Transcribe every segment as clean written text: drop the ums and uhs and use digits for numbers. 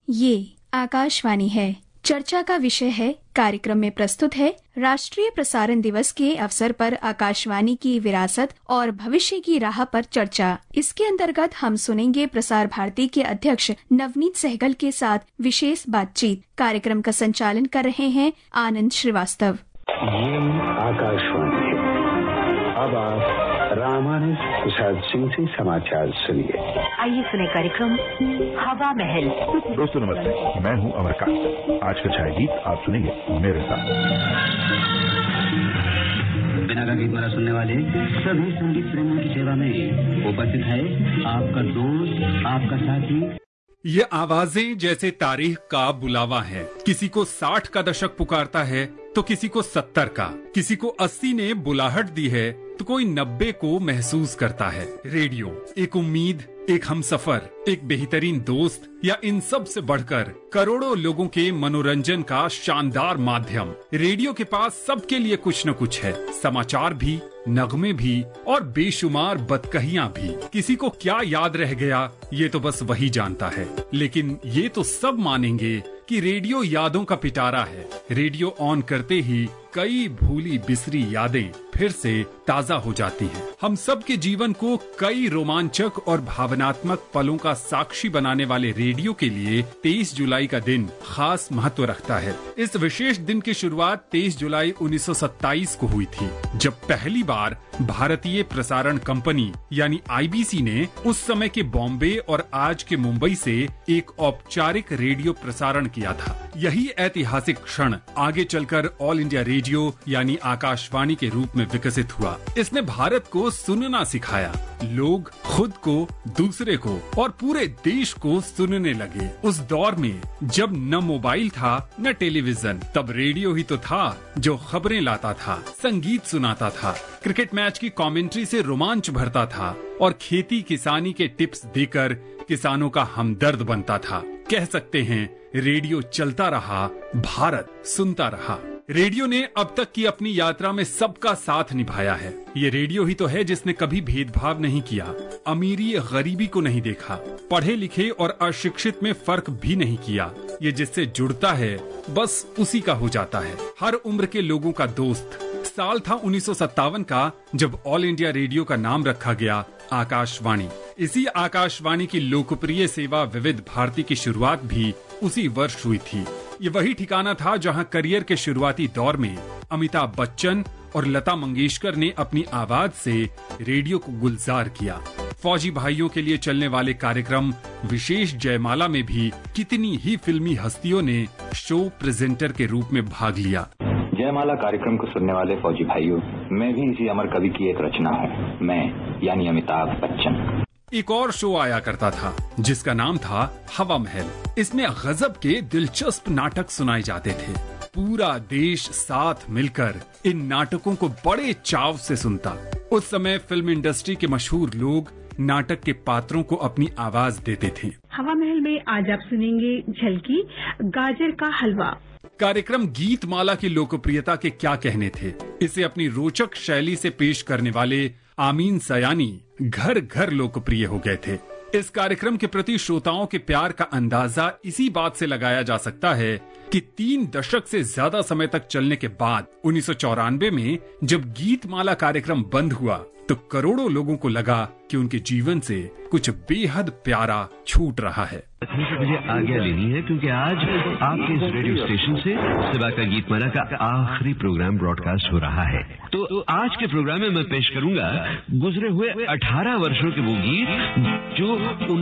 ये आकाशवाणी है। चर्चा का विषय है। कार्यक्रम में प्रस्तुत है राष्ट्रीय प्रसारण दिवस के अवसर पर आकाशवाणी की विरासत और भविष्य की राह पर चर्चा। इसके अंतर्गत हम सुनेंगे प्रसार भारती के अध्यक्ष नवनीत सहगल के साथ विशेष बातचीत। कार्यक्रम का संचालन कर रहे हैं आनंद श्रीवास्तव। ये आकाशवाणी है। अब आप रामानंद प्रसाद सिंह से समाचार सुनिए। आइए सुने कार्यक्रम हवा महल। दोस्तों नमस्ते, मैं हूं अमरकांत। आज का छाया गीत आप सुनेंगे मेरे साथ। बिना का गीत माला सुनने वाले सभी संगीत प्रेमियों की सेवा में उपस्थित है आपका दोस्त, आपका साथी। ये आवाजें जैसे तारीख का बुलावा है। किसी को 60 का दशक पुकारता है तो किसी को 70 का, किसी को 80 ने बुलाहट दी है तो कोई 90 को महसूस करता है। रेडियो एक उम्मीद, एक हमसफर, एक बेहतरीन दोस्त या इन सब से बढ़कर करोड़ों लोगों के मनोरंजन का शानदार माध्यम। रेडियो के पास सबके लिए कुछ न कुछ है। समाचार भी, नगमे भी और बेशुमार बदकहियां भी। किसी को क्या याद रह गया ये तो बस वही जानता है, लेकिन ये तो सब मानेंगे कि रेडियो यादों का पिटारा है। रेडियो ऑन करते ही कई भूली बिसरी यादें फिर से ताजा हो जाती हैं। हम सब के जीवन को कई रोमांचक और भावनात्मक पलों का साक्षी बनाने वाले रेडियो के लिए 23 जुलाई का दिन खास महत्व रखता है। इस विशेष दिन की शुरुआत 23 जुलाई 1927 को हुई थी, जब पहली बार भारतीय प्रसारण कंपनी यानी आईबीसी ने उस समय के बॉम्बे और आज के मुंबई से एक औपचारिक रेडियो प्रसारण किया था। यही ऐतिहासिक क्षण आगे चलकर ऑल इंडिया रेडियो यानी आकाशवाणी के रूप में विकसित हुआ। इसने भारत को सुनना सिखाया। लोग खुद को, दूसरे को और पूरे देश को सुनने लगे। उस दौर में जब न मोबाइल था न टेलीविजन, तब रेडियो ही तो था जो खबरें लाता था, संगीत सुनाता था, क्रिकेट मैच की कमेंट्री से रोमांच भरता था और खेती किसानी के टिप्स देकर किसानों का हमदर्द बनता था। कह सकते हैं रेडियो चलता रहा, भारत सुनता रहा। रेडियो ने अब तक की अपनी यात्रा में सबका साथ निभाया है। ये रेडियो ही तो है जिसने कभी भेदभाव नहीं किया, अमीरी गरीबी को नहीं देखा, पढ़े लिखे और अशिक्षित में फर्क भी नहीं किया। ये जिससे जुड़ता है बस उसी का हो जाता है, हर उम्र के लोगों का दोस्त। साल था 1957 का जब ऑल इंडिया रेडियो का नाम रखा गया आकाशवाणी। इसी आकाशवाणी की लोकप्रिय सेवा विविध भारती की शुरुआत भी उसी वर्ष हुई थी। ये वही ठिकाना था जहां करियर के शुरुआती दौर में अमिताभ बच्चन और लता मंगेशकर ने अपनी आवाज से रेडियो को गुलजार किया। फौजी भाइयों के लिए चलने वाले कार्यक्रम विशेष जयमाला में भी कितनी ही फिल्मी हस्तियों ने शो प्रेजेंटर के रूप में भाग लिया। जयमाला कार्यक्रम को सुनने वाले फौजी भाइयों, मैं भी इसी अमर कवि की एक रचना हूँ। मैं यानी अमिताभ बच्चन। एक और शो आया करता था जिसका नाम था हवा महल। इसमें गजब के दिलचस्प नाटक सुनाए जाते थे। पूरा देश साथ मिलकर इन नाटकों को बड़े चाव से सुनता। उस समय फिल्म इंडस्ट्री के मशहूर लोग नाटक के पात्रों को अपनी आवाज देते थे। हवा महल में आज आप सुनेंगे झलकी, गाजर का हलवा। कार्यक्रम गीत माला की लोकप्रियता के क्या कहने थे। इसे अपनी रोचक शैली से पेश करने वाले आमीन सयानी घर घर लोकप्रिय हो गए थे। इस कार्यक्रम के प्रति श्रोताओं के प्यार का अंदाजा इसी बात से लगाया जा सकता है कि 3 दशक से ज्यादा समय तक चलने के बाद 1994 में जब गीत माला कार्यक्रम बंद हुआ तो करोड़ों लोगों को लगा कि उनके जीवन से कुछ बेहद प्यारा छूट रहा है। मुझे आज्ञा लेनी है क्योंकि आज आपके इस रेडियो स्टेशन से सिवा का गीत माला का आखिरी प्रोग्राम ब्रॉडकास्ट हो रहा है। तो आज के प्रोग्राम में मैं पेश करूंगा गुजरे हुए 18 वर्षों के वो गीत जो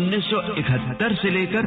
1971 से लेकर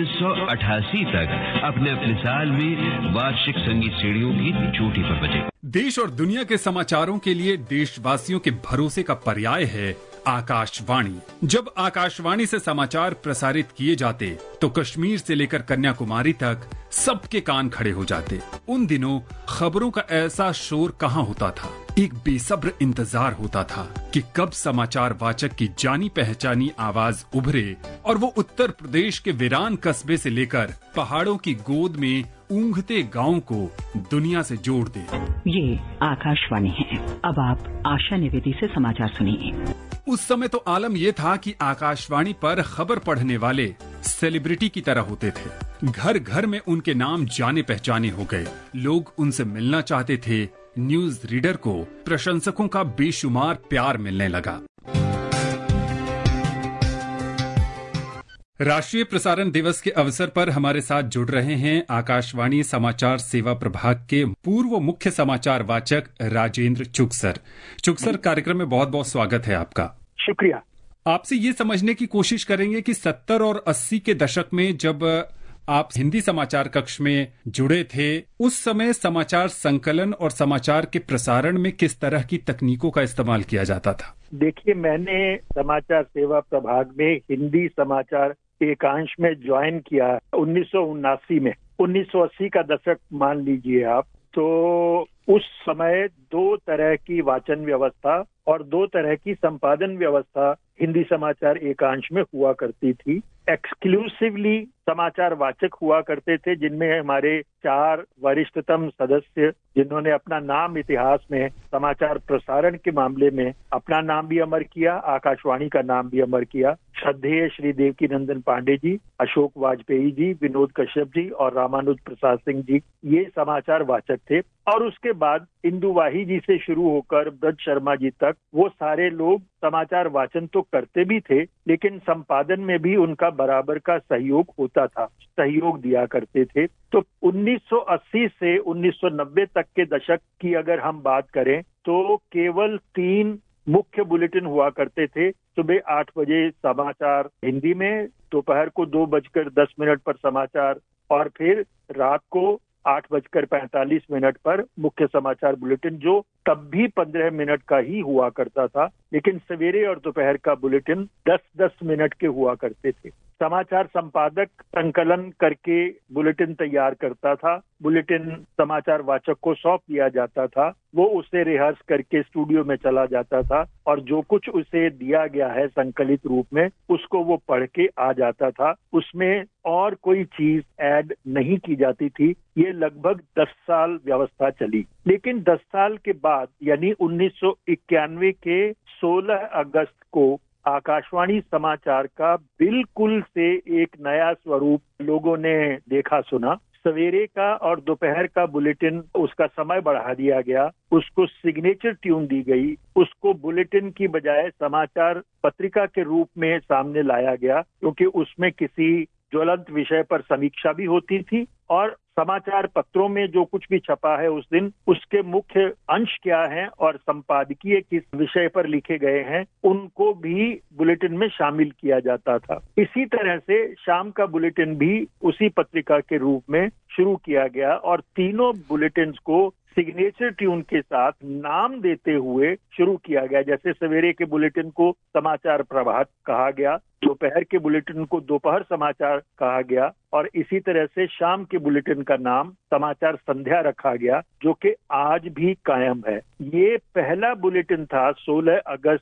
1988 तक अपने अपने साल में वार्षिक संगीत सीढ़ियों की चोटी पर बजे। देश और दुनिया के समाचारों के लिए देशवासियों के भरोसे का पर्याय है आकाशवाणी। जब आकाशवाणी से समाचार प्रसारित किए जाते तो कश्मीर से लेकर कन्याकुमारी तक सबके कान खड़े हो जाते। उन दिनों खबरों का ऐसा शोर कहाँ होता था। एक बेसब्र इंतजार होता था कि कब समाचार वाचक की जानी पहचानी आवाज उभरे और वो उत्तर प्रदेश के वीरान कस्बे से लेकर पहाड़ों की गोद में ऊँघते गांव को दुनिया से जोड़ दे। ये आकाशवाणी है। अब आप आशा निवेदी से समाचार सुनिए। उस समय तो आलम यह था कि आकाशवाणी पर खबर पढ़ने वाले सेलिब्रिटी की तरह होते थे। घर घर में उनके नाम जाने पहचाने हो गए। लोग उनसे मिलना चाहते थे। न्यूज रीडर को प्रशंसकों का बेशुमार प्यार मिलने लगा। राष्ट्रीय प्रसारण दिवस के अवसर पर हमारे साथ जुड़ रहे हैं आकाशवाणी समाचार सेवा प्रभाग के पूर्व मुख्य समाचार वाचक राजेंद्र चुग सर। चुग सर, कार्यक्रम में बहुत बहुत स्वागत है आपका। शुक्रिया। आपसे ये समझने की कोशिश करेंगे कि 70 और 80 के दशक में जब आप हिंदी समाचार कक्ष में जुड़े थे, उस समय समाचार संकलन और समाचार के प्रसारण में किस तरह की तकनीकों का इस्तेमाल किया जाता था? देखिए, मैंने समाचार सेवा प्रभाग में हिंदी समाचार एकांश में ज्वाइन किया 1979 में। 1980 का दशक मान लीजिए आप। तो उस समय 2 तरह की वाचन व्यवस्था और 2 तरह की संपादन व्यवस्था हिंदी समाचार एकांश में हुआ करती थी। एक्सक्लूसिवली समाचार वाचक हुआ करते थे, जिनमें हमारे 4 वरिष्ठतम सदस्य, जिन्होंने अपना नाम इतिहास में समाचार प्रसारण के मामले में अपना नाम भी अमर किया, आकाशवाणी का नाम भी अमर किया। श्रद्धेय श्री देवकीनंदन पांडे जी, अशोक वाजपेयी जी, विनोद कश्यप जी और रामानुज प्रसाद सिंह जी, ये समाचार वाचक थे। और उसके बाद इंदु वाही जी से शुरू होकर ब्रज शर्मा जी तक वो सारे लोग समाचार वाचन तो करते भी थे, लेकिन संपादन में भी उनका बराबर का सहयोग होता था, सहयोग दिया करते थे। तो 1980 से 1990 तक के दशक की अगर हम बात करें तो केवल 3 मुख्य बुलेटिन हुआ करते थे। सुबह 8 बजे समाचार हिंदी में, दोपहर को 2:10 पर समाचार और फिर रात को 8:45 पर मुख्य समाचार बुलेटिन, जो तब भी 15 मिनट का ही हुआ करता था, लेकिन सवेरे और दोपहर का बुलेटिन 10-10 मिनट के हुआ करते थे। समाचार संपादक संकलन करके बुलेटिन तैयार करता था, बुलेटिन समाचार वाचक को सौंप दिया जाता था, वो उसे रिहर्स करके स्टूडियो में चला जाता था और जो कुछ उसे दिया गया है संकलित रूप में, उसको वो पढ़ के आ जाता था। उसमें और कोई चीज ऐड नहीं की जाती थी। ये लगभग 10 साल व्यवस्था चली, लेकिन 10 साल के बाद यानी 1991 के 16 अगस्त को आकाशवाणी समाचार का बिल्कुल से एक नया स्वरूप लोगों ने देखा सुना। सवेरे का और दोपहर का बुलेटिन, उसका समय बढ़ा दिया गया, उसको सिग्नेचर ट्यून दी गई, उसको बुलेटिन की बजाय समाचार पत्रिका के रूप में सामने लाया गया, क्योंकि उसमें किसी ज्वलंत विषय पर समीक्षा भी होती थी और समाचार पत्रों में जो कुछ भी छपा है उस दिन, उसके मुख्य अंश क्या हैं और संपादकीय किस विषय पर लिखे गए हैं, उनको भी बुलेटिन में शामिल किया जाता था। इसी तरह से शाम का बुलेटिन भी उसी पत्रिका के रूप में शुरू किया गया और तीनों बुलेटिन्स को सिग्नेचर ट्यून के साथ नाम देते हुए शुरू किया गया। जैसे सवेरे के बुलेटिन को समाचार प्रभात कहा गया, दोपहर के बुलेटिन को दोपहर समाचार कहा गया और इसी तरह से शाम के बुलेटिन का नाम समाचार संध्या रखा गया, जो कि आज भी कायम है। ये पहला बुलेटिन था 16 अगस्त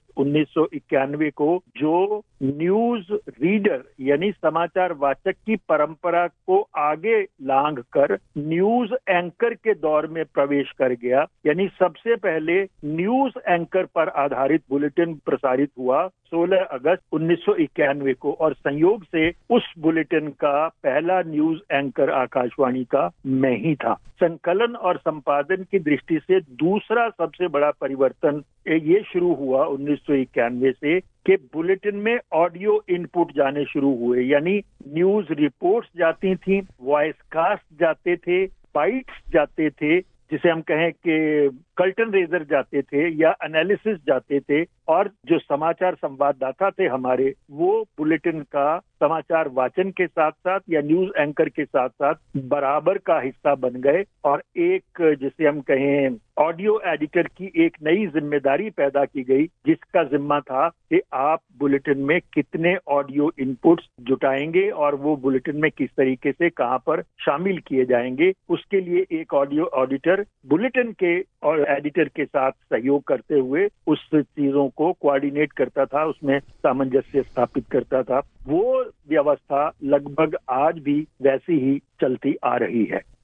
1991 को, जो न्यूज रीडर यानी समाचार वाचक की परंपरा को आगे लांघ कर न्यूज एंकर के दौर में प्रवेश कर गया। यानी सबसे पहले न्यूज एंकर पर आधारित बुलेटिन प्रसारित हुआ 16 अगस्त 1991 को और संयोग से उस बुलेटिन का पहला न्यूज एंकर आकाशवाणी का मैं ही था। संकलन और संपादन की दृष्टि से दूसरा सबसे बड़ा परिवर्तन ये शुरू हुआ 1991 से कि बुलेटिन में ऑडियो इनपुट जाने शुरू हुए। यानी न्यूज रिपोर्ट्स जाती थी, वॉइस कास्ट जाते थे, बाइट्स जाते थे, जिसे हम कहें कि कर्टन रेजर जाते थे या एनालिसिस जाते थे, और जो समाचार संवाददाता थे हमारे, वो बुलेटिन का समाचार वाचन के साथ साथ या न्यूज एंकर के साथ साथ बराबर का हिस्सा बन गए और एक जिसे हम कहें ऑडियो एडिटर की एक नई जिम्मेदारी पैदा की गई, जिसका जिम्मा था कि आप बुलेटिन में कितने ऑडियो इनपुट्स जुटाएंगे और वो बुलेटिन में किस तरीके से कहां पर शामिल किए जाएंगे। उसके लिए एक ऑडियो ऑडिटर बुलेटिन के और एडिटर के साथ सहयोग करते हुए उस चीजों को कोऑर्डिनेट करता था, उसमें सामंजस्य स्थापित करता था। वो व्यवस्था लगभग आज भी वैसी ही चलती आ रही है।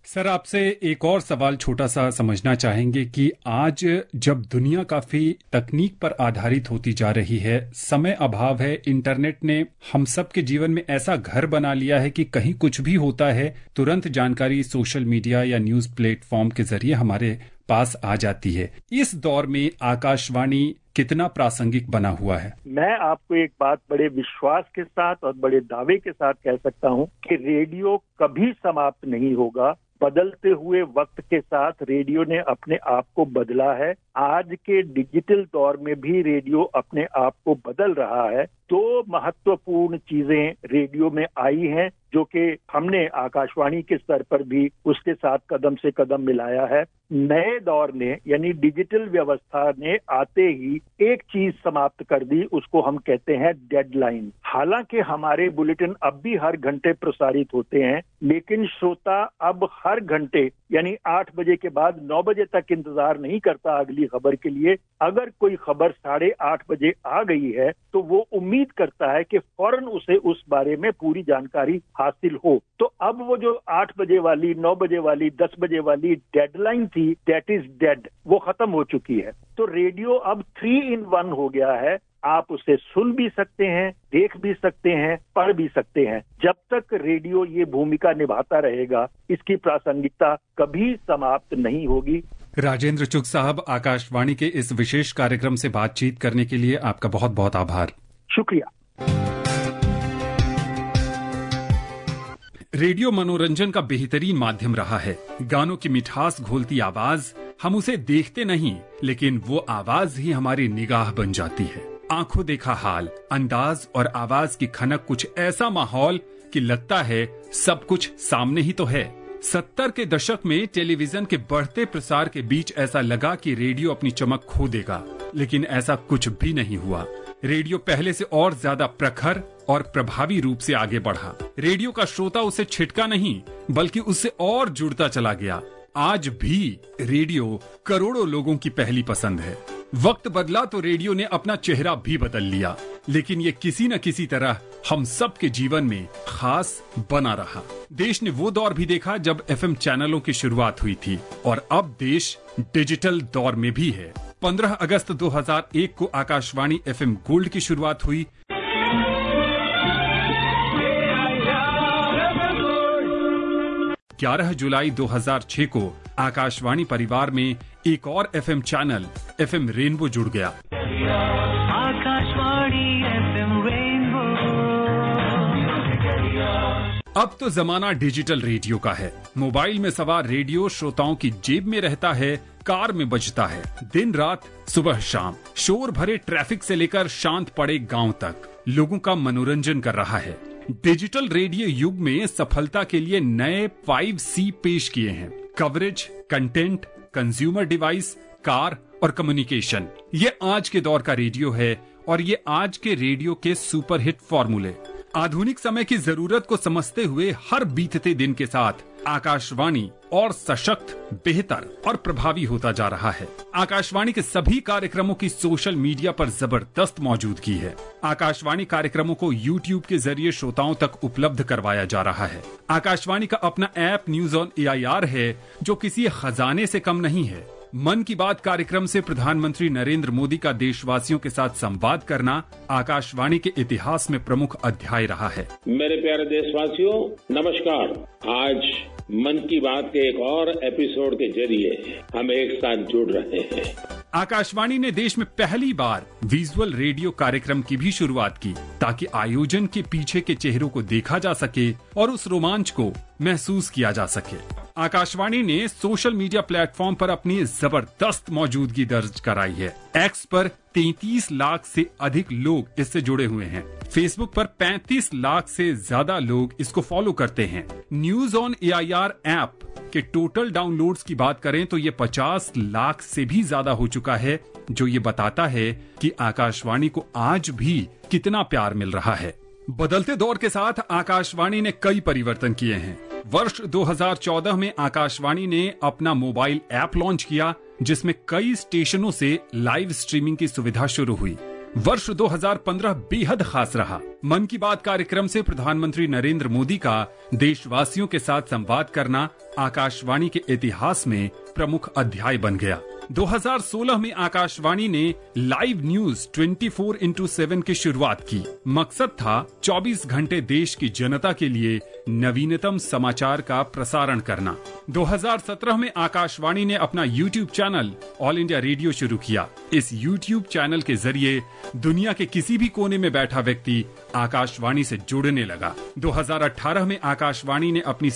सर, आपसे एक और सवाल छोटा सा समझना चाहेंगे कि आज जब दुनिया काफी तकनीक पर आधारित होती जा रही है, समय अभाव है, इंटरनेट ने हम सब के जीवन में ऐसा घर बना लिया है कि कहीं कुछ भी होता है तुरंत जानकारी सोशल मीडिया या न्यूज प्लेटफॉर्म के जरिए हमारे पास आ जाती है। इस दौर में आकाशवाणी कितना प्रासंगिक बना हुआ है? मैं आपको एक बात बड़े विश्वास के साथ और बड़े दावे के साथ कह सकता हूं कि रेडियो कभी समाप्त नहीं होगा। बदलते हुए वक्त के साथ रेडियो ने अपने आप को बदला है। आज के डिजिटल दौर में भी रेडियो अपने आप को बदल रहा है। दो महत्वपूर्ण चीजें रेडियो में आई हैं जो कि हमने आकाशवाणी के स्तर पर भी उसके साथ कदम से कदम मिलाया है। नए दौर ने यानी डिजिटल व्यवस्था ने आते ही एक चीज समाप्त कर दी, उसको हम कहते हैं डेडलाइन। हालांकि हमारे बुलेटिन अब भी हर घंटे प्रसारित होते हैं, लेकिन श्रोता अब हर घंटे यानी 8 बजे के बाद 9 बजे तक इंतजार नहीं करता अगली खबर के लिए। अगर कोई खबर 8:30 बजे आ गई है तो वो उम्मीद करता है कि फौरन उसे उस बारे में पूरी जानकारी हासिल हो। तो अब वो जो 8 बजे वाली, 9 बजे वाली, 10 बजे वाली डेडलाइन थी, दैट इज डेड, वो खत्म हो चुकी है। तो रेडियो अब 3 in 1 हो गया है। आप उसे सुन भी सकते हैं, देख भी सकते हैं, पढ़ भी सकते हैं। जब तक रेडियो ये भूमिका निभाता रहेगा, इसकी प्रासंगिकता कभी समाप्त नहीं होगी। राजेंद्र चुग साहब, आकाशवाणी के इस विशेष कार्यक्रम से बातचीत करने के लिए आपका बहुत बहुत आभार। शुक्रिया। रेडियो मनोरंजन का बेहतरीन माध्यम रहा है। गानों की मिठास घोलती आवाज, हम उसे देखते नहीं, लेकिन वो आवाज ही हमारी निगाह बन जाती है। आंखों देखा हाल, अंदाज और आवाज की खनक, कुछ ऐसा माहौल कि लगता है सब कुछ सामने ही तो है। 70 के दशक में टेलीविजन के बढ़ते प्रसार के बीच ऐसा लगा कि रेडियो अपनी चमक खो देगा, लेकिन ऐसा कुछ भी नहीं हुआ। रेडियो पहले से और ज्यादा प्रखर और प्रभावी रूप से आगे बढ़ा। रेडियो का श्रोता उसे छिटका नहीं, बल्कि उससे और जुड़ता चला गया। आज भी रेडियो करोड़ों लोगों की पहली पसंद है। वक्त बदला तो रेडियो ने अपना चेहरा भी बदल लिया, लेकिन ये किसी न किसी तरह हम सब के जीवन में खास बना रहा। देश ने वो दौर भी देखा जब FM चैनलों की शुरुआत हुई थी, और अब देश डिजिटल दौर में भी है। 15 अगस्त 2001 को आकाशवाणी FM गोल्ड की शुरुआत हुई। 11 जुलाई 2006 को आकाशवाणी परिवार में एक और FM चैनल FM रेनबो जुड़ गया। आकाशवाणी FM रेनबो। अब तो जमाना डिजिटल रेडियो का है। मोबाइल में सवार रेडियो श्रोताओं की जेब में रहता है, कार में बजता है, दिन रात, सुबह शाम। शोर भरे ट्रैफिक से लेकर शांत पड़े गांव तक लोगों का मनोरंजन कर रहा है। डिजिटल रेडियो युग में सफलता के लिए नए 5C पेश किए हैं: coverage, content, consumer device, car और कम्युनिकेशन। ये आज के दौर का रेडियो है, और ये आज के रेडियो के सुपरहिट फॉर्मूले। आधुनिक समय की जरूरत को समझते हुए हर बीतते दिन के साथ आकाशवाणी और सशक्त, बेहतर और प्रभावी होता जा रहा है। आकाशवाणी के सभी कार्यक्रमों की सोशल मीडिया पर जबरदस्त मौजूदगी है। आकाशवाणी कार्यक्रमों को YouTube के जरिए श्रोताओं तक उपलब्ध करवाया जा रहा है। आकाशवाणी का अपना ऐप न्यूज ऑन AIR है, जो किसी खजाने से कम नहीं है। मन की बात कार्यक्रम से प्रधानमंत्री नरेंद्र मोदी का देशवासियों के साथ संवाद करना आकाशवाणी के इतिहास में प्रमुख अध्याय रहा है। मेरे प्यारे देशवासियों, नमस्कार। आज मन की बात के एक और एपिसोड के जरिए हम एक साथ जुड़ रहे हैं। आकाशवाणी ने देश में पहली बार विजुअल रेडियो कार्यक्रम की भी शुरुआत की, ताकि आयोजन के पीछे के चेहरों को देखा जा सके और उस रोमांच को महसूस किया जा सके। आकाशवाणी ने सोशल मीडिया प्लेटफॉर्म पर अपनी जबरदस्त मौजूदगी दर्ज कराई है। एक्स पर 33 लाख से अधिक लोग इससे जुड़े हुए हैं। फेसबुक पर 35 लाख से ज्यादा लोग इसको फॉलो करते हैं। न्यूज ऑन AIR ऐप के टोटल डाउनलोड्स की बात करें तो ये 50 लाख से भी ज्यादा हो चुका है, जो ये बताता है कि आकाशवाणी को आज भी कितना प्यार मिल रहा है। बदलते दौर के साथ आकाशवाणी ने कई परिवर्तन किए हैं। वर्ष 2014 में आकाशवाणी ने अपना मोबाइल ऐप लॉन्च किया, जिसमें कई स्टेशनों से लाइव स्ट्रीमिंग की सुविधा शुरू हुई। वर्ष 2015 बेहद खास रहा। मन की बात कार्यक्रम से प्रधानमंत्री नरेंद्र मोदी का देशवासियों के साथ संवाद करना आकाशवाणी के इतिहास में प्रमुख अध्याय बन गया। 2016 में आकाशवाणी ने लाइव न्यूज 24x7 की शुरुआत की। मकसद था 24 घंटे देश की जनता के लिए नवीनतम समाचार का प्रसारण करना। 2017 में आकाशवाणी ने अपना YouTube channel all India radio शुरू किया। इस YouTube चैनल के जरिए दुनिया के किसी भी कोने में बैठा व्यक्ति आकाशवाणी से जुड़ने लगा। 2018 में आकाशवाणी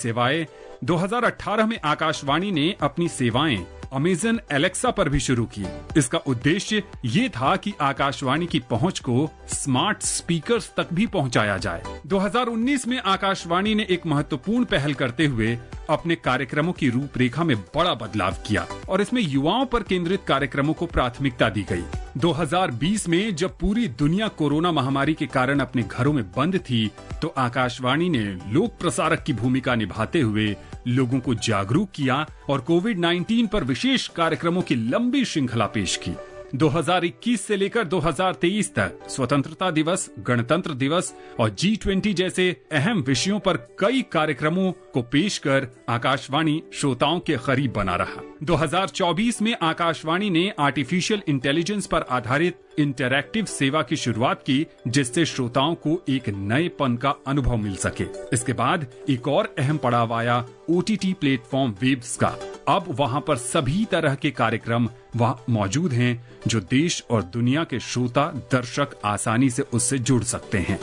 ने अपनी सेवाएं अमेजन एलेक्सा पर भी शुरू की। इसका उद्देश्य ये था कि आकाशवाणी की पहुंच को स्मार्ट स्पीकर्स तक भी पहुंचाया जाए। 2019 में आकाशवाणी ने एक महत्वपूर्ण पहल करते हुए अपने कार्यक्रमों की रूपरेखा में बड़ा बदलाव किया और इसमें युवाओं पर केंद्रित कार्यक्रमों को प्राथमिकता दी गई। 2020 में जब पूरी दुनिया कोरोना महामारी के कारण अपने घरों में बंद थी, तो आकाशवाणी ने लोक प्रसारक की भूमिका निभाते हुए लोगों को जागरूक किया और कोविड-19 पर विशेष कार्यक्रमों की लंबी श्रृंखला पेश की। 2021 से लेकर 2023 तक स्वतंत्रता दिवस, गणतंत्र दिवस और G20 जैसे अहम विषयों पर कई कार्यक्रमों को पेश कर आकाशवाणी श्रोताओं के करीब बना रहा। 2024 में आकाशवाणी ने आर्टिफिशियल इंटेलिजेंस पर आधारित इंटरैक्टिव सेवा की शुरुआत की, जिससे श्रोताओं को एक नएपन का अनुभव मिल सके। इसके बाद एक और अहम पड़ाव आया OTT प्लेटफॉर्म वेब्स का। अब वहां पर सभी तरह के कार्यक्रम वहां मौजूद हैं जो देश और दुनिया के श्रोता दर्शक आसानी से उससे जुड़ सकते हैं।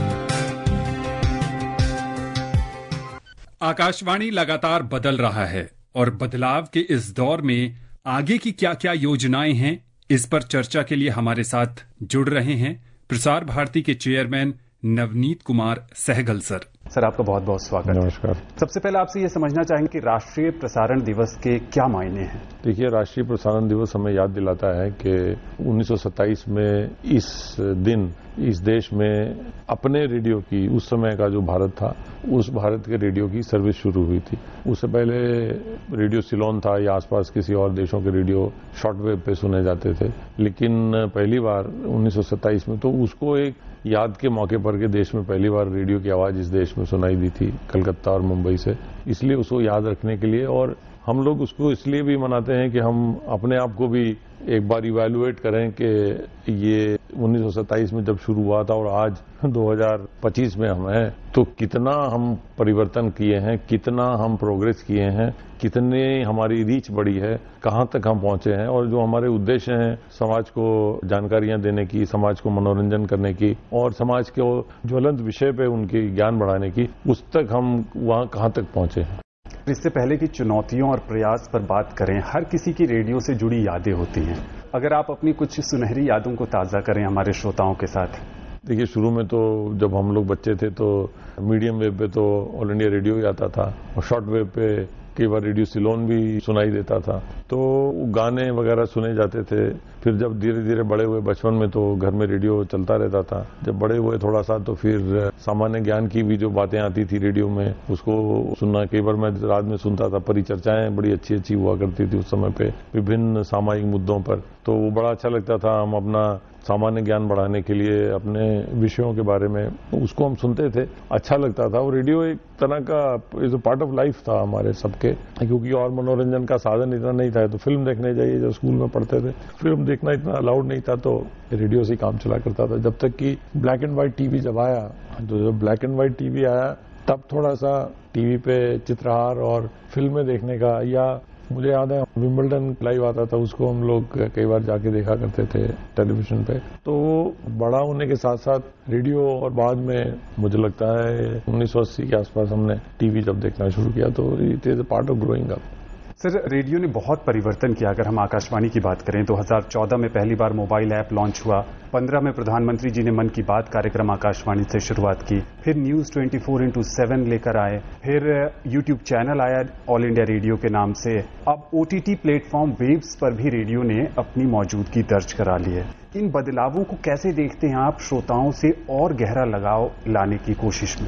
आकाशवाणी लगातार बदल रहा है और बदलाव के इस दौर में आगे की क्या-क्या योजनाएं हैं, इस पर चर्चा के लिए हमारे साथ जुड़ रहे हैं प्रसार भारती के chairman Navneet Kumar Sehgal sir. Sir, आपका बहुत बहुत स्वागत। नमस्कार। सबसे पहले आपसे ये समझना चाहेंगे कि राष्ट्रीय प्रसारण दिवस के क्या मायने हैं? देखिए, राष्ट्रीय प्रसारण दिवस हमें याद दिलाता है कि 1927 में इस दिन इस देश में अपने रेडियो की, उस समय का जो भारत था, उस भारत के रेडियो की सर्विस शुरू हुई थी। उससे पहले रेडियो सिलोन था या आसपास किसी और देशों के रेडियो शॉर्टवेव पे सुने जाते थे, लेकिन पहली बार 1927 में तो उसको एक याद के मौके पर के देश में पहली बार रेडियो की आवाज इस देश में सुनाई दी थी, कलकत्ता और मुंबई से। इसलिए उसको याद रखने के लिए, और हम लोग उसको इसलिए भी मनाते हैं कि हम अपने आप को भी एक बार इवैल्यूएट करें कि ये 1927 में जब शुरू हुआ था और आज 2025 में हम हैं, तो कितना हम परिवर्तन किए हैं, कितना हम प्रोग्रेस किए हैं, कितने हमारी रीच बढ़ी है, कहां तक हम पहुंचे हैं, और जो हमारे उद्देश्य हैं समाज को जानकारियां देने की, समाज को मनोरंजन करने की और समाज के ज्वलंत विषय पे उनकी ज्ञान बढ़ाने की, उस तक हम वहां कहां तक पहुंचे हैं। इससे पहले की चुनौतियों और प्रयास पर बात करें, हर किसी की रेडियो से जुड़ी यादें होती हैं। अगर आप अपनी कुछ सुनहरी यादों को ताज़ा करें हमारे श्रोताओं के साथ। देखिए, शुरू में तो जब हम लोग बच्चे थे तो मीडियम वेव पे तो ऑल इंडिया रेडियो ही आता था और शॉर्ट वेव पे कई बार रेडियो सिलोन भी सुनाई देता था, तो गाने वगैरह सुने जाते थे। फिर जब धीरे धीरे बड़े हुए, बचपन में तो घर में रेडियो चलता रहता था। जब बड़े हुए थोड़ा सा तो फिर सामान्य ज्ञान की भी जो बातें आती थी रेडियो में, उसको सुनना। कई बार मैं रात में सुनता था, परिचर्चाएं बड़ी अच्छी अच्छी हुआ करती थी उस समय पे विभिन्न सामाजिक मुद्दों पर, तो वो बड़ा अच्छा लगता था। हम अपना सामान्य ज्ञान बढ़ाने के लिए अपने विषयों के बारे में उसको हम सुनते थे, अच्छा लगता था। और रेडियो एक तरह का is a part of life था हमारे सबके, क्योंकि और मनोरंजन का साधन इतना नहीं था। तो फिल्म देखने जाइए, जब स्कूल में पढ़ते थे, फिल्म देखना इतना अलाउड नहीं था, तो रेडियो से काम चला करता था। जब तक कि ब्लैक एंड व्हाइट टीवी जब आया, तो जब ब्लैक एंड व्हाइट टीवी आया तब थोड़ा सा टीवी पे चित्रहार और फिल्में देखने का, या मुझे याद है विंबलडन लाइव आता था, उसको हम लोग कई बार जाके देखा करते थे टेलीविजन पे। तो बड़ा होने के साथ साथ रेडियो, और बाद में मुझे लगता है 1980 के आसपास हमने टीवी जब देखना शुरू किया, तो it is a part of growing up. Sir, radio ने बहुत परिवर्तन किया। अगर हम आकाशवाणी की बात करें, 2014 में पहली बार मोबाइल ऐप लॉन्च हुआ, 15 में प्रधानमंत्री जी ने मन की बात कार्यक्रम आकाशवाणी से शुरुआत की, फिर न्यूज 24x7 लेकर आए, फिर यूट्यूब चैनल आया ऑल इंडिया रेडियो के नाम से। अब OTT प्लेटफॉर्म वेव्स पर भी रेडियो ने अपनी मौजूदगी दर्ज करा ली है। इन बदलावों को कैसे देखते हैं आप श्रोताओं से और गहरा लगाव लाने की कोशिश में?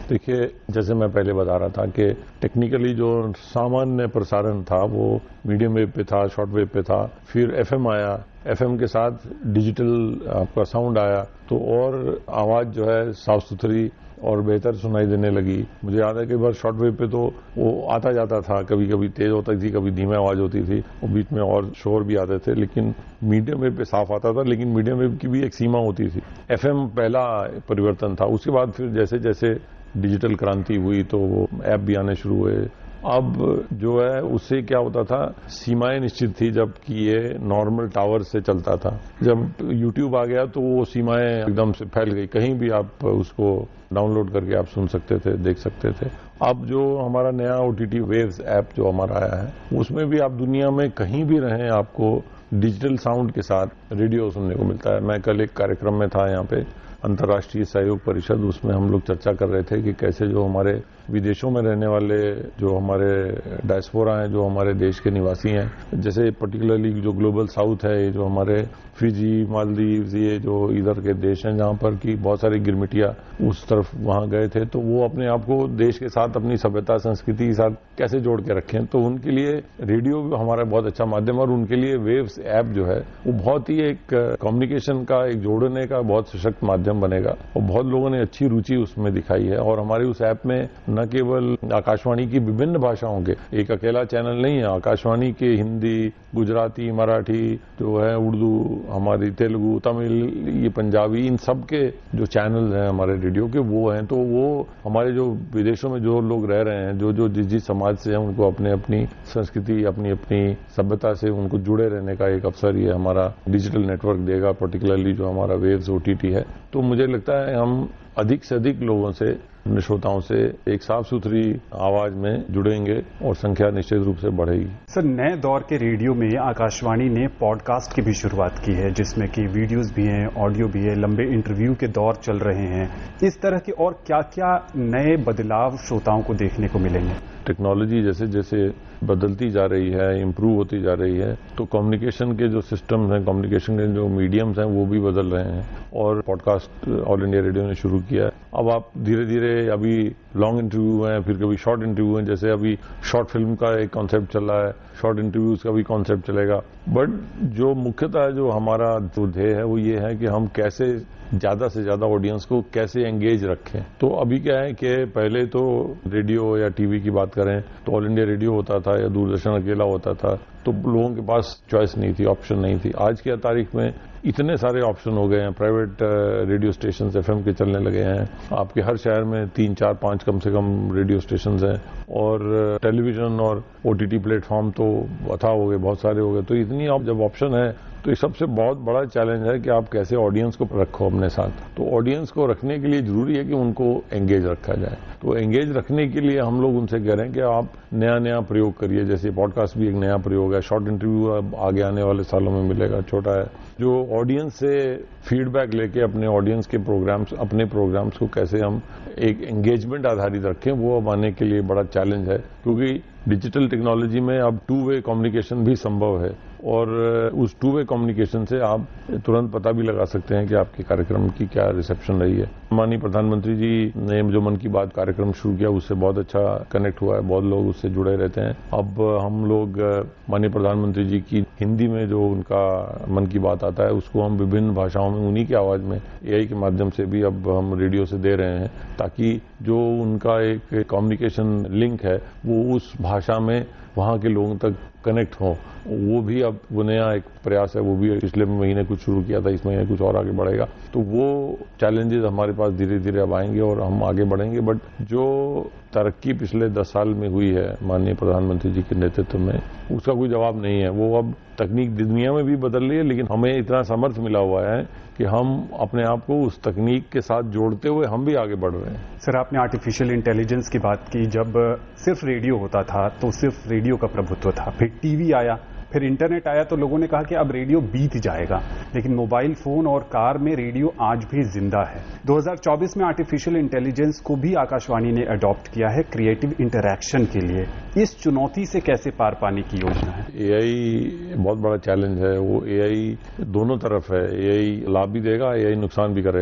देखिए, जैसे मैं पहले बता रहा था कि टेक्निकली जो सामान्य प्रसारण था वो मीडियम वेव पे था, शॉर्ट वेव पे था, फिर एफएम आया, एफएम के साथ डिजिटल आपका साउंड आया, तो और आवाज जो है साफ सुथरी और बेहतर सुनाई देने लगी। मुझे याद है कि बार शॉर्ट वेव पे तो वो आता जाता था, कभी कभी तेज होती थी, कभी धीमी आवाज होती थी, और बीच में और शोर भी आते थे, लेकिन मीडियम वेव पे साफ आता था। लेकिन मीडियम वेव की भी एक सीमा होती थी। एफएम पहला परिवर्तन था। उसके बाद फिर जैसे जैसे डिजिटल क्रांति हुई तो वो ऐप भी आने शुरू हुए। अब जो है उससे क्या होता था, सीमाएं निश्चित थी, जबकि ये नॉर्मल टावर से चलता था। जब यूट्यूब आ गया तो वो सीमाएं एकदम से फैल गई, कहीं भी आप उसको डाउनलोड करके आप सुन सकते थे, देख सकते थे। अब जो हमारा नया OTT वेव्स ऐप जो हमारा आया है, उसमें भी आप दुनिया में कहीं भी रहें आपको डिजिटल साउंड के साथ रेडियो सुनने को मिलता है। मैं कल एक कार्यक्रम में था यहाँ पे, अंतर्राष्ट्रीय सहयोग परिषद, उसमें हम लोग चर्चा कर रहे थे कि कैसे जो हमारे विदेशों में रहने वाले जो हमारे डायस्पोरा हैं, जो हमारे देश के निवासी हैं, जैसे पर्टिकुलरली जो ग्लोबल साउथ है, जो हमारे फिजी, मालदीव्स, ये जो इधर के देश हैं जहां पर की बहुत सारी गिरमिटिया उस तरफ वहां गए थे, तो वो अपने आप को देश के साथ, अपनी सभ्यता संस्कृति के साथ कैसे जोड़ के रखें। तो उनके लिए रेडियो हमारा बहुत अच्छा माध्यम, और उनके लिए वेव्स ऐप जो है वो बहुत ही एक कम्युनिकेशन का, एक जोड़ने का बहुत सशक्त माध्यम बनेगा। और बहुत लोगों ने अच्छी रुचि उसमें दिखाई है। और हमारे उस ऐप में न केवल आकाशवाणी की विभिन्न भाषाओं के एक अकेला चैनल नहीं है, आकाशवाणी के हिंदी, गुजराती, मराठी जो है, उर्दू, हमारी तेलुगु, तमिल, ये पंजाबी, इन सब के जो चैनल हैं हमारे रेडियो के वो हैं। तो वो हमारे जो विदेशों में जो लोग रह रहे हैं, जो जिस समाज से हैं, उनको अपने अपनी संस्कृति, अपनी अपनी सभ्यता से उनको जुड़े रहने का एक अवसर ये हमारा डिजिटल नेटवर्क देगा, पर्टिकुलरली जो हमारा वेव्स OTT है। तो मुझे लगता है हम अधिक से अधिक लोगों से, श्रोताओं से एक साफ सुथरी आवाज में जुड़ेंगे और संख्या निश्चित रूप से बढ़ेगी। सर, नए दौर के रेडियो में आकाशवाणी ने पॉडकास्ट की भी शुरुआत की है, जिसमें कि वीडियोस भी हैं, ऑडियो भी है, लंबे इंटरव्यू के दौर चल रहे हैं। इस तरह के और क्या क्या नए बदलाव श्रोताओं को देखने को मिलेंगे? टेक्नोलॉजी जैसे जैसे बदलती जा रही है, इम्प्रूव होती जा रही है, तो कम्युनिकेशन के जो सिस्टम्स हैं, कम्युनिकेशन के जो मीडियम्स हैं, वो भी बदल रहे हैं। और पॉडकास्ट ऑल इंडिया रेडियो ने शुरू किया है। अब आप धीरे धीरे, अभी लॉन्ग इंटरव्यू हैं, फिर कभी शॉर्ट इंटरव्यू हैं, जैसे अभी शॉर्ट फिल्म का एक कॉन्सेप्ट चल रहा है, शॉर्ट इंटरव्यूज का भी कॉन्सेप्ट चलेगा। बट जो मुख्यतः जो हमारा जो ध्येय है वो ये है कि हम कैसे ज्यादा से ज्यादा ऑडियंस को कैसे एंगेज रखें। तो अभी क्या है कि पहले तो रेडियो या टीवी की बात करें तो ऑल इंडिया रेडियो होता था या दूरदर्शन अकेला होता था, तो लोगों के पास चॉइस नहीं थी, ऑप्शन नहीं थी। आज की तारीख में इतने सारे ऑप्शन हो गए हैं, प्राइवेट रेडियो स्टेशन FM के चलने लगे हैं। आपके हर शहर में 3, 4, 5 कम से कम रेडियो स्टेशन हैं, और टेलीविजन और OTT प्लेटफॉर्म तो अथाह हो गए, बहुत सारे हो गए। तो इतनी जब ऑप्शन है तो ये सबसे बहुत बड़ा चैलेंज है कि आप कैसे ऑडियंस को रखो अपने साथ। तो ऑडियंस को रखने के लिए जरूरी है कि उनको एंगेज रखा जाए। तो एंगेज रखने के लिए हम लोग उनसे कह रहे हैं कि आप नया नया प्रयोग करिए। जैसे पॉडकास्ट भी एक नया प्रयोग है, शॉर्ट इंटरव्यू अब आगे आने वाले सालों में मिलेगा, छोटा है। जो ऑडियंस से फीडबैक लेके अपने ऑडियंस के प्रोग्राम्स, अपने प्रोग्राम्स को कैसे हम एक एंगेजमेंट आधारित रखें, वो अब आने के लिए बड़ा चैलेंज है। क्योंकि डिजिटल टेक्नोलॉजी में अब 2-वे कम्युनिकेशन भी संभव है, और उस 2-वे कम्युनिकेशन से आप तुरंत पता भी लगा सकते हैं कि आपके कार्यक्रम की क्या रिसेप्शन रही है। माननीय प्रधानमंत्री जी ने जो मन की बात कार्यक्रम शुरू किया, उससे बहुत अच्छा कनेक्ट हुआ है, बहुत लोग उससे जुड़े रहते हैं। अब हम लोग माननीय प्रधानमंत्री जी की हिंदी में जो उनका मन की बात आता है, उसको हम विभिन्न भाषाओं में उन्हीं की आवाज में AI के माध्यम से भी अब हम रेडियो से दे रहे हैं, ताकि जो उनका एक कम्युनिकेशन लिंक है वो उस भाषा में वहां के लोगों तक कनेक्ट हो। वो भी अब वो नया एक प्रयास है, वो भी पिछले महीने कुछ शुरू किया था, इस महीने कुछ और आगे बढ़ेगा। तो वो चैलेंजेस हमारे पास धीरे धीरे अब आएंगे और हम आगे बढ़ेंगे। बट जो तरक्की पिछले 10 साल में हुई है माननीय प्रधानमंत्री जी के नेतृत्व में, उसका कोई जवाब नहीं है। वो अब तकनीक दुनिया में भी बदल रही है, लेकिन हमें इतना सामर्थ्य मिला हुआ है कि हम अपने आप को उस तकनीक के साथ जोड़ते हुए हम भी आगे बढ़ रहे हैं। सर, आपने आर्टिफिशियल इंटेलिजेंस की बात की। जब सिर्फ रेडियो होता था तो सिर्फ रेडियो का प्रभुत्व था, फिर टीवी आया, फिर इंटरनेट आया, तो लोगों ने कहा कि अब रेडियो बीत जाएगा। लेकिन मोबाइल फोन और कार में रेडियो आज भी जिंदा है। 2024 में आर्टिफिशियल इंटेलिजेंस को भी आकाशवाणी ने अडॉप्ट किया है क्रिएटिव इंटरैक्शन के लिए। इस चुनौती से कैसे पार पाने की योजना है? AI बहुत बड़ा चैलेंज है। वो AI दोनों तरफ है, AI लाभ भी देगा, AI नुकसान भी करेगा।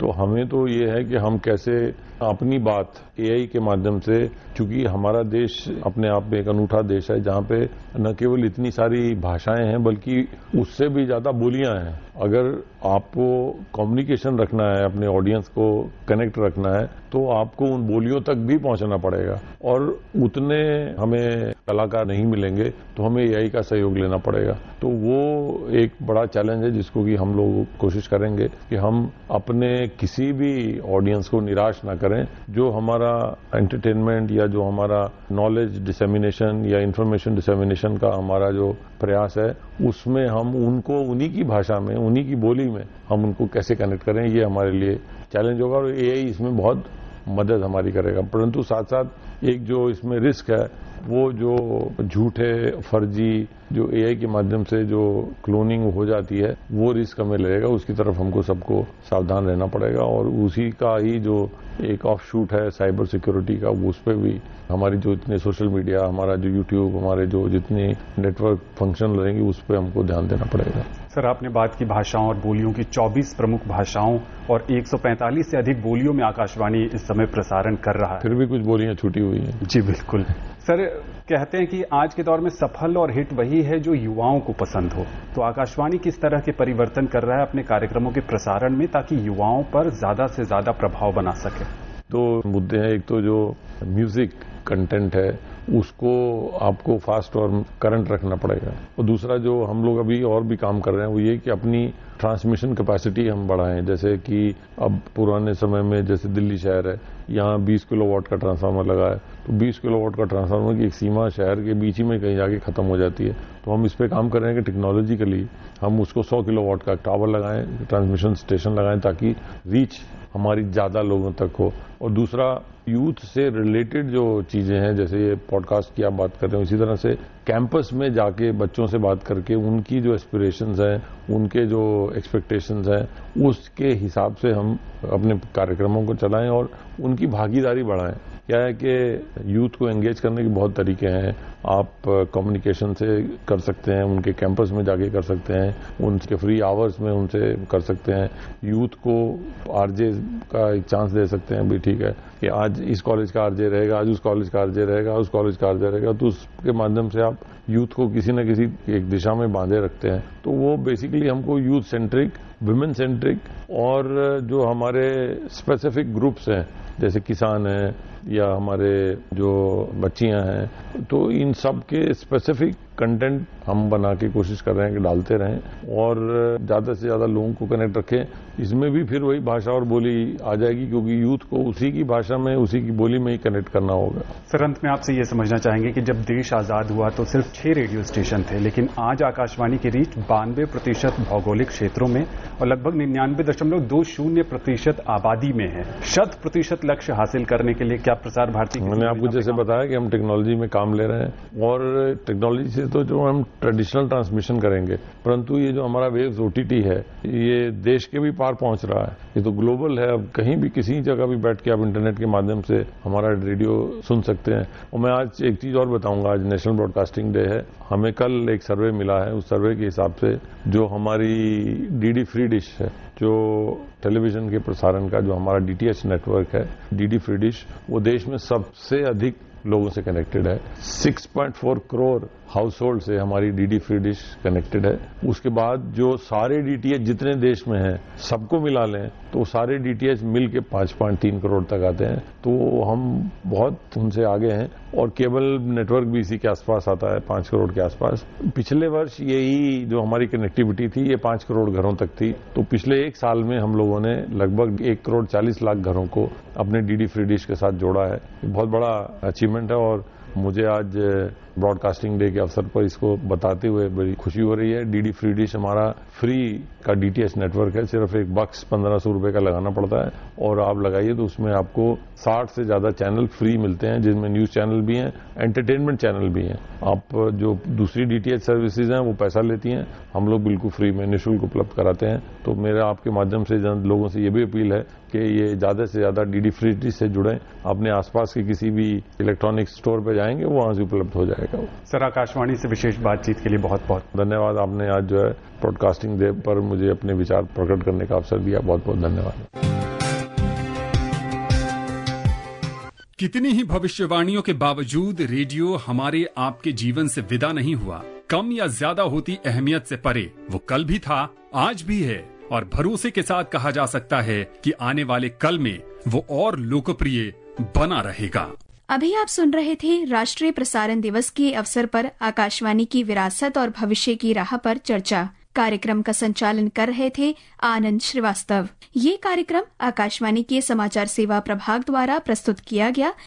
तो हमें तो ये है कि हम कैसे अपनी बात एआई के माध्यम से, चूंकि हमारा देश अपने आप में एक अनूठा देश है जहां पे न केवल इतनी सारी भाषाएं हैं बल्कि उससे भी ज्यादा बोलियां हैं। अगर आपको कम्युनिकेशन रखना है, अपने ऑडियंस को कनेक्ट रखना है, तो आपको उन बोलियों तक भी पहुंचना पड़ेगा और उतने हमें कलाकार नहीं मिलेंगे, तो हमें एआई का सहयोग लेना पड़ेगा। तो वो एक बड़ा चैलेंज है जिसको कि हम लोग कोशिश करेंगे कि हम अपने किसी भी ऑडियंस को निराश ना करें। जो हमारा एंटरटेनमेंट या जो हमारा नॉलेज डिसेमिनेशन या इंफॉर्मेशन डिसेमिनेशन का हमारा जो प्रयास है, उसमें हम उनको उन्हीं की भाषा में, उन्हीं की बोली में हम उनको कैसे कनेक्ट करें, ये हमारे लिए चैलेंज होगा और एआई इसमें बहुत मदद हमारी करेगा। परंतु साथ साथ एक जो इसमें रिस्क है, वो जो झूठे फर्जी जो एआई के माध्यम से जो क्लोनिंग हो जाती है, वो रिस्क हमें लगेगा। उसकी तरफ हमको सबको सावधान रहना पड़ेगा और उसी का ही जो एक ऑफ शूट है साइबर सिक्योरिटी का, उस पर भी हमारी जो इतने सोशल मीडिया, हमारा जो यूट्यूब, हमारे जो जितने नेटवर्क फंक्शन रहेंगे, उस पर हमको ध्यान देना पड़ेगा। सर, आपने बात की भाषाओं और बोलियों की। 24 प्रमुख भाषाओं और 145 से अधिक बोलियों में आकाशवाणी इस समय प्रसारण कर रहा है। फिर भी कुछ बोलियां छूटी हुई हैं। जी बिल्कुल। सर, कहते हैं कि आज के दौर में सफल और हिट वही है जो युवाओं को पसंद हो। तो आकाशवाणी किस तरह के परिवर्तन कर रहा है अपने कार्यक्रमों के प्रसारण में, ताकि युवाओं पर ज्यादा से ज्यादा प्रभाव बना सके? तो मुद्दे हैं। एक तो जो म्यूजिक कंटेंट है उसको आपको फास्ट और करंट रखना पड़ेगा, और दूसरा जो हम लोग अभी और भी काम कर रहे हैं वो ये कि अपनी ट्रांसमिशन कैपेसिटी हम बढ़ाएं। जैसे कि अब पुराने समय में जैसे दिल्ली शहर है, यहाँ 20 किलोवाट का ट्रांसफार्मर लगा है, तो 20 किलोवाट का ट्रांसफार्मर की एक सीमा शहर के बीच ही में कहीं जाके खत्म हो जाती है। तो हम इस पे काम कर रहे हैं कि टेक्नोलॉजिकली हम उसको 100 किलोवाट का टावर लगाएं, ट्रांसमिशन स्टेशन लगाएं, ताकि रीच हमारी ज्यादा लोगों तक हो। और दूसरा, यूथ से रिलेटेड जो चीजें हैं, जैसे ये पॉडकास्ट की आप बात कर रहे हो, इसी तरह से कैंपस में जाके बच्चों से बात करके उनकी जो एस्पिरेशंस हैं, उनके जो एक्सपेक्टेशंस हैं, उसके हिसाब से हम अपने कार्यक्रमों को चलाएं और उनकी भागीदारी बढ़ाएं। क्या है कि यूथ को एंगेज करने के बहुत तरीके हैं। आप कम्युनिकेशन से कर सकते हैं, उनके कैंपस में जाके कर सकते हैं, उनके फ्री आवर्स में उनसे कर सकते हैं। यूथ को आरजे का एक चांस दे सकते हैं, भी ठीक है कि आज इस कॉलेज का आरजे रहेगा, आज उस कॉलेज का आरजे रहेगा, उस कॉलेज का आरजे रहेगा। तो उसके माध्यम से आप यूथ को किसी न किसी एक दिशा में बांधे रखते हैं। तो वो बेसिकली हमको यूथ सेंट्रिक, विमेन सेंट्रिक और जो हमारे स्पेसिफिक ग्रुप्स हैं, जैसे किसान हैं या हमारे जो बच्चियां हैं, तो इन सब के स्पेसिफिक कंटेंट हम बना के कोशिश कर रहे हैं कि डालते रहें और ज्यादा से ज्यादा लोगों को कनेक्ट रखें। इसमें भी फिर वही भाषा और बोली आ जाएगी, क्योंकि यूथ को उसी की भाषा में, उसी की बोली में ही कनेक्ट करना होगा। सर, अंत में आपसे ये समझना चाहेंगे कि जब देश आजाद हुआ तो सिर्फ 6 रेडियो स्टेशन थे, लेकिन आज आकाशवाणी की रीच 92% भौगोलिक क्षेत्रों में और लगभग 99.20% आबादी में है। 100% लक्ष्य हासिल करने के लिए क्या प्रसार भारती, मैंने आपको जैसे बताया कि हम टेक्नोलॉजी में काम ले रहे हैं और टेक्नोलॉजी से तो जो हम ट्रेडिशनल ट्रांसमिशन करेंगे, परंतु ये जो हमारा वेव्स ओटीटी है, ये देश के भी पार पहुंच रहा है। ये तो ग्लोबल है। अब कहीं भी किसी जगह भी बैठ के आप इंटरनेट के माध्यम से हमारा रेडियो सुन सकते हैं। और मैं आज एक चीज और बताऊंगा, आज नेशनल ब्रॉडकास्टिंग डे है। हमें कल एक सर्वे मिला है, उस सर्वे के हिसाब से जो हमारी डीडी फ्री डिश है, जो टेलीविजन के प्रसारण का जो हमारा डीटीएच नेटवर्क है, डीडी फ्री डिश, वो देश में सबसे अधिक लोगों से कनेक्टेड है। 6.4 करोड़ हाउस होल्ड से हमारी डीडी फ्री डिश कनेक्टेड है। उसके बाद जो सारे डीटीएच जितने देश में हैं, सबको मिला लें तो सारे डीटीएच मिल के 5.3 करोड़ तक आते हैं। तो हम बहुत उनसे आगे हैं और केबल नेटवर्क भी इसी के आसपास आता है, 5 करोड़ के आसपास। पिछले वर्ष यही जो हमारी कनेक्टिविटी थी, ये 5 करोड़ घरों तक थी। तो पिछले एक साल में हम लोगों ने लगभग 1 करोड़ 40 लाख घरों को अपने डीडी फ्री डिश के साथ जोड़ा है। बहुत बड़ा अचीवमेंट है और मुझे आज ब्रॉडकास्टिंग डे के अवसर पर इसको बताते हुए बड़ी खुशी हो रही है। डीडी फ्री डिश हमारा फ्री का डीटीएच नेटवर्क है। सिर्फ एक बक्स 1500 रुपए का लगाना पड़ता है और आप लगाइए तो उसमें आपको 60 से ज्यादा चैनल फ्री मिलते हैं, जिनमें न्यूज चैनल भी हैं, एंटरटेनमेंट चैनल भी हैं। आप जो दूसरी डीटीएच सर्विसेज हैं वो पैसा लेती हैं, हम लोग बिल्कुल फ्री में निःशुल्क उपलब्ध कराते हैं। तो मेरा आपके माध्यम से लोगों से ये भी अपील है कि ये ज्यादा से ज्यादा डीडी फ्री डिश से जुड़ें। अपने आसपास के किसी भी इलेक्ट्रॉनिक स्टोर पर जाएंगे, वहां से उपलब्ध हो जाएगा। सर, आकाशवाणी से विशेष बातचीत के लिए बहुत बहुत धन्यवाद। आपने आज जो है ब्रॉडकास्टिंग डे पर मुझे अपने विचार प्रकट करने का अवसर दिया, बहुत बहुत धन्यवाद। कितनी ही भविष्यवाणियों के बावजूद रेडियो हमारे आपके जीवन से विदा नहीं हुआ। कम या ज्यादा होती अहमियत से परे वो कल भी था, आज भी है और भरोसे के साथ कहा जा सकता है कि आने वाले कल में वो और लोकप्रिय बना रहेगा। अभी आप सुन रहे थे राष्ट्रीय प्रसारण दिवस के अवसर पर आकाशवाणी की विरासत और भविष्य की राह पर चर्चा। कार्यक्रम का संचालन कर रहे थे आनंद श्रीवास्तव। ये कार्यक्रम आकाशवाणी के समाचार सेवा प्रभाग द्वारा प्रस्तुत किया गया।